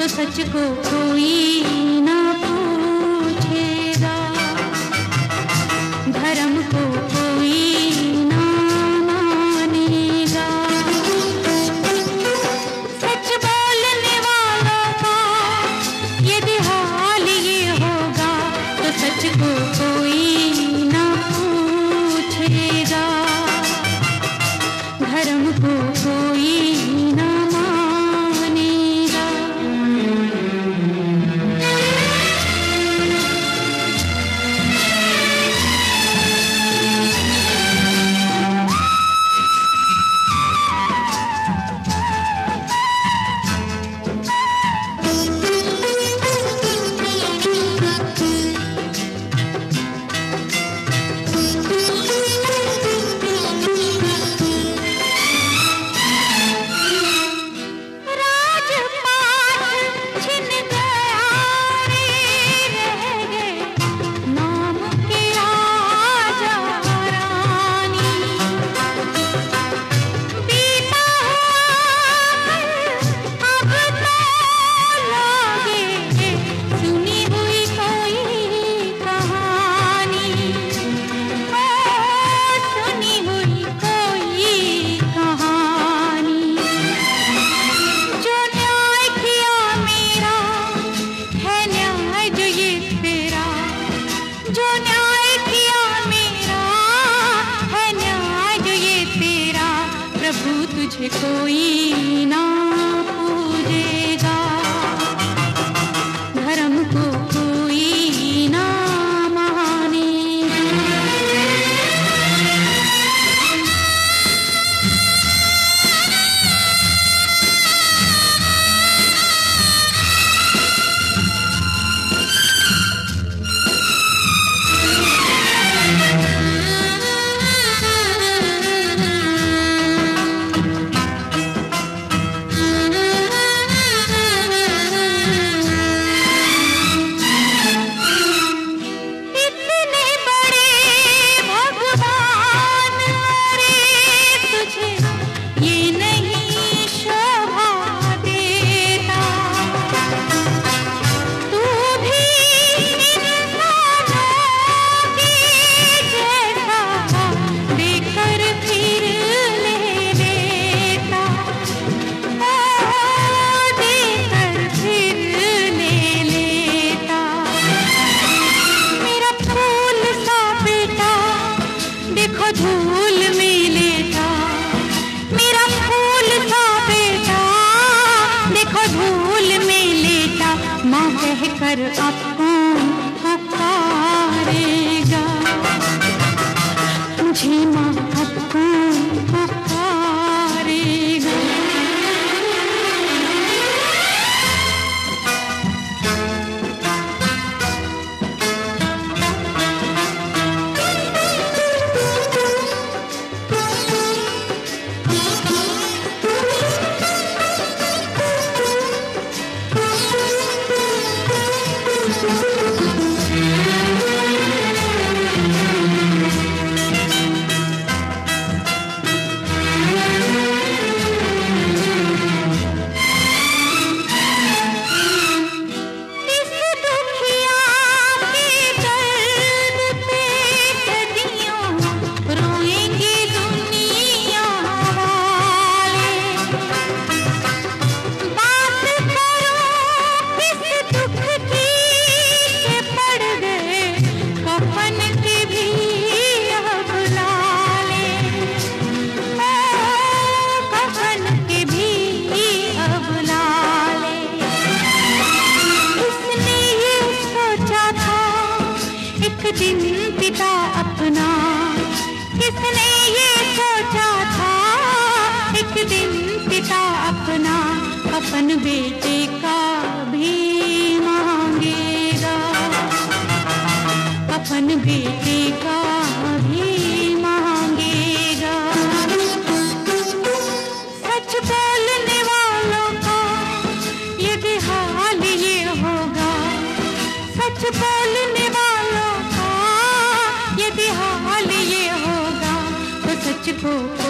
सच को कोई ना पूछेगा, धर्म को कोई ना मानेगा। सच बोलने वालों का यदि हाल ये होगा तो सच को कोई ना पूछेगा, धर्म को कोई ना तुझे कोई ना पूजेगा, धर्म को कोई ना मानेगा। धूल में लेटा मेरा फूल सा बेटा, देखो धूल में लेटा, माँ कहकर आपको पुकारेगा, मुझे माँ आपको पुकारेगा। दिन पिता अपना किसने ये सोचा था, एक दिन पिता अपना अपन बेटे का भी मांगेगा, अपन बेटे का भी मांगेगा। सच बोलने वालों का यदि हाल ये होगा, सच बोलने वालों यदि हाल ये होगा तो सच को